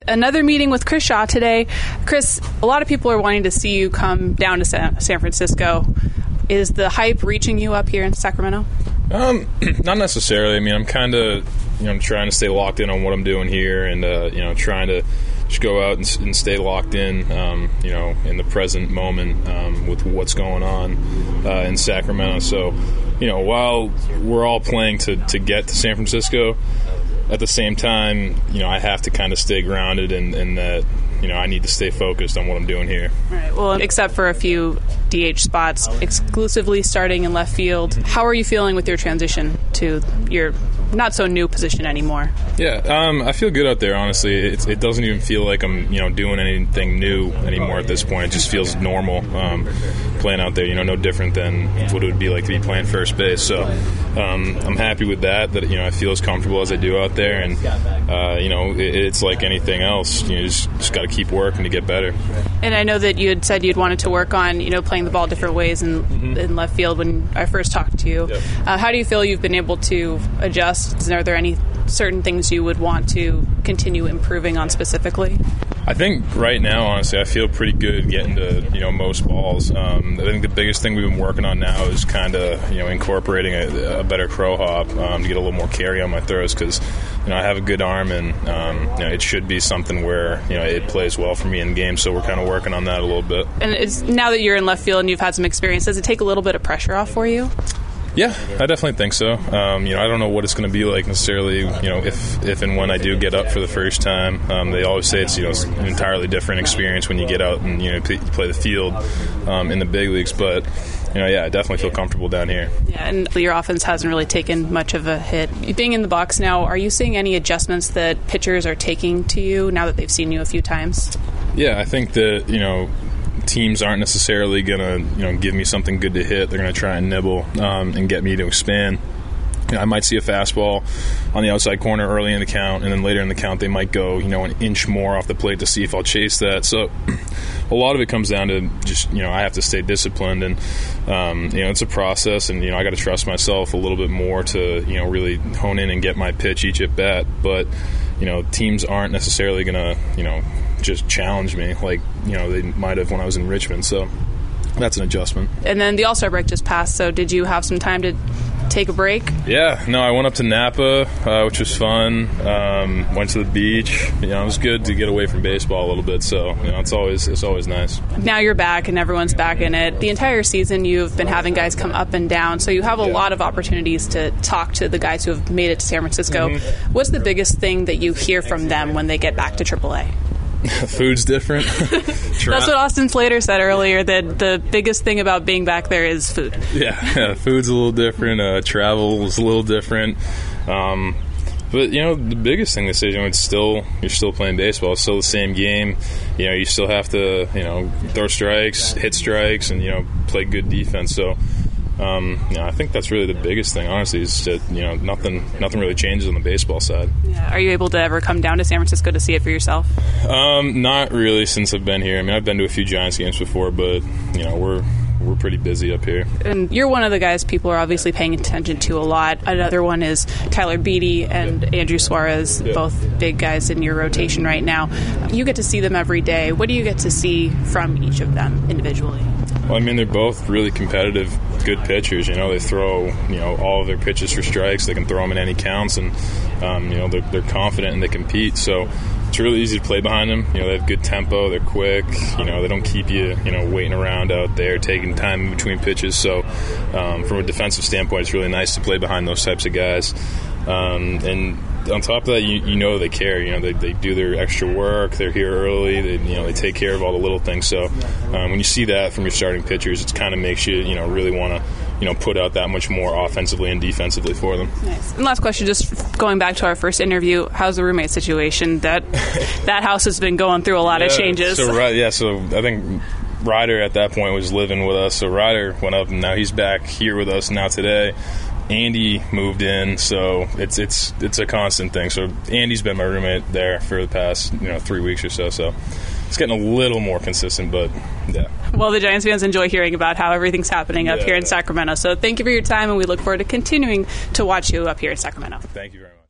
Another meeting with Chris Shaw today. Chris, a lot of people are wanting to see you come down to San Francisco. Is the hype reaching you up here in Sacramento? Not necessarily. I mean, I'm kind of, I'm trying to stay locked in on what I'm doing here, and trying to just go out and stay locked in, in the present moment with what's going on in Sacramento. So, while we're all playing to get to San Francisco, at the same time, I have to kind of stay grounded and that, I need to stay focused on what I'm doing here. All right. Well, except for a few DH spots, exclusively starting in left field, how are you feeling with your transition to your not so new position anymore? Yeah, I feel good out there, honestly. It doesn't even feel like I'm, doing anything new anymore at this point. It just feels normal playing out there, no different than what it would be like to be playing first base. So I'm happy with that I feel as comfortable as I do out there. And, it's like anything else. You just got to keep working to get better. And I know that you had said you'd wanted to work on, playing the ball different ways in left field when I first talked to you. Yep. How do you feel you've been able to adjust? And are there any certain things you would want to continue improving on specifically? I think right now, honestly, I feel pretty good getting to, most balls. I think the biggest thing we've been working on now is kind of, incorporating a better crow hop to get a little more carry on my throws because, I have a good arm and, it should be something where, it plays well for me in games. So we're kind of working on that a little bit. And now that you're in left field and you've had some experience, does it take a little bit of pressure off for you? Yeah, I definitely think so. I don't know what it's going to be like necessarily, if and when I do get up for the first time. They always say it's, an entirely different experience when you get out and, play the field in the big leagues. But, I definitely feel comfortable down here. Yeah, and your offense hasn't really taken much of a hit. Being in the box now, are you seeing any adjustments that pitchers are taking to you now that they've seen you a few times? Yeah, I think that, teams aren't necessarily going to, give me something good to hit. They're going to try and nibble and get me to expand. I might see a fastball on the outside corner early in the count, and then later in the count they might go, an inch more off the plate to see if I'll chase that. So a lot of it comes down to just, I have to stay disciplined, and, it's a process, and, I got to trust myself a little bit more to, really hone in and get my pitch each at bat. But, teams aren't necessarily going to, just challenge me like, they might have when I was in Richmond. So that's an adjustment. And then the All-Star break just passed, so did you have some time to take a break? Yeah, no, I went up to Napa, which was fun. Went to the beach. It was good to get away from baseball a little bit. So it's always nice. Now you're back and everyone's back in it. The entire season you've been having guys come up and down, so you have a lot of opportunities to talk to the guys who have made it to San Francisco. Mm-hmm. What's the biggest thing that you hear from them when they get back to AAA? Food's different. That's what Austin Slater said earlier, that the biggest thing about being back there is food. Yeah, food's a little different. Travel's a little different. But, the biggest thing this season, you're still playing baseball. It's still the same game. You still have to, throw strikes, hit strikes, and, play good defense. So, I think that's really the biggest thing, honestly, is that, nothing really changes on the baseball side. Yeah. Are you able to ever come down to San Francisco to see it for yourself? Not really since I've been here. I mean, I've been to a few Giants games before, but, we're pretty busy up here. And you're one of the guys people are obviously paying attention to a lot. Another one is Tyler Beede and Andrew Suarez, both big guys in your rotation right now. You get to see them every day. What do you get to see from each of them individually? Well, I mean, they're both really competitive, good pitchers. They throw, all of their pitches for strikes. They can throw them in any counts, and, they're confident and they compete. So it's really easy to play behind them. They have good tempo. They're quick. They don't keep you, waiting around out there, taking time in between pitches. So from a defensive standpoint, it's really nice to play behind those types of guys. And on top of that, they care. They do their extra work. They're here early. They take care of all the little things. So when you see that from your starting pitchers, it kind of makes you really want to put out that much more offensively and defensively for them. Nice. And last question, just going back to our first interview, how's the roommate situation? That house has been going through a lot of changes. So I think Ryder at that point was living with us. So Ryder went up, and now he's back here with us now today. Andy moved in, so it's a constant thing. So Andy's been my roommate there for the past 3 weeks or so. So it's getting a little more consistent, but yeah. Well, the Giants fans enjoy hearing about how everything's happening up here in Sacramento. So thank you for your time, and we look forward to continuing to watch you up here in Sacramento. Thank you very much.